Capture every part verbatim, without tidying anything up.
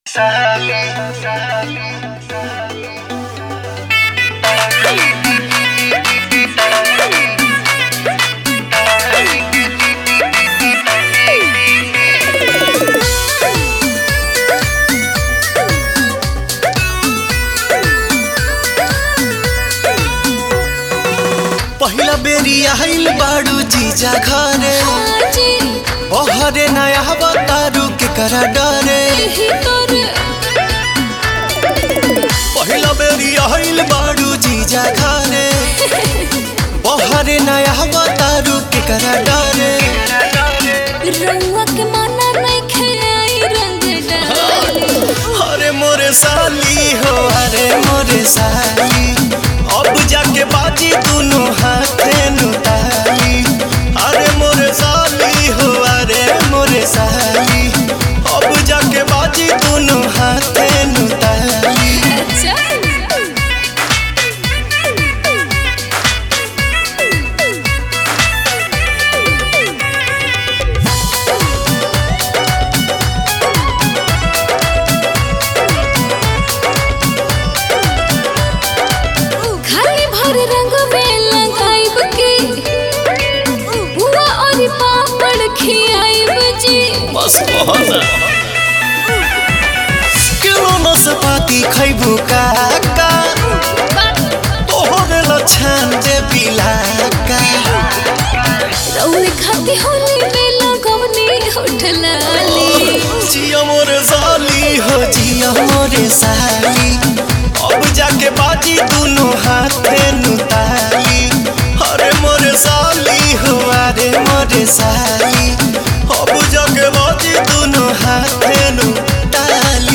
पहिला बेरी आइल बाड़ू जीजा घरे ओहरे नया बतारू के करा डरे पहिला बेरी आइल बाड़ू जीजा घरे ओहरे नया बतारू के करा डरे रंगवा के माना नहीं खेई रंग डाली अरे मोरे साली हो अरे मोरे साली अब जाके बाजी दोनों हाथे नुताली अरे मोरे साली हो अरे मोरे साली अब जाके बाजी दोनों हाथे नुताली अच्छा खाली भर रंग में लगाइब के बुआ और पापड़ खियाइब जी बस बहाना किलो नसपाती खैबू काका तोहरे लछन दे बिलाका रौली खाती होली में लगवनी होठलाली जिया मोरे साली हो जिया मोरे साली अब जाके बाजी दोनों हाथे नुताली अरे मोरे साली हो अरे मोरे साली अब जाके बाजी दोनों हाथे नुताली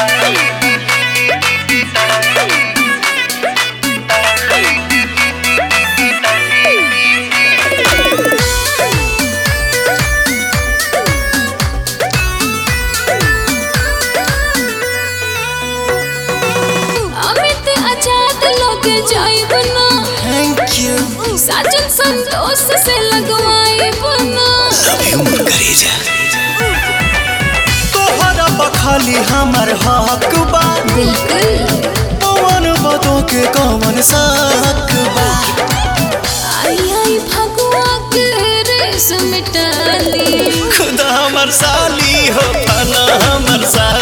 अमित आजाद लोग जाइब ना थैंक यू साजन संतोष से लगवाइब ना तोहरा बखाली हमर हक बा बिल्कुल पवन बदो के कौन साक बा आई आई भगवा के रेस मिटाली खुदा हमर साली हो फना हमर साली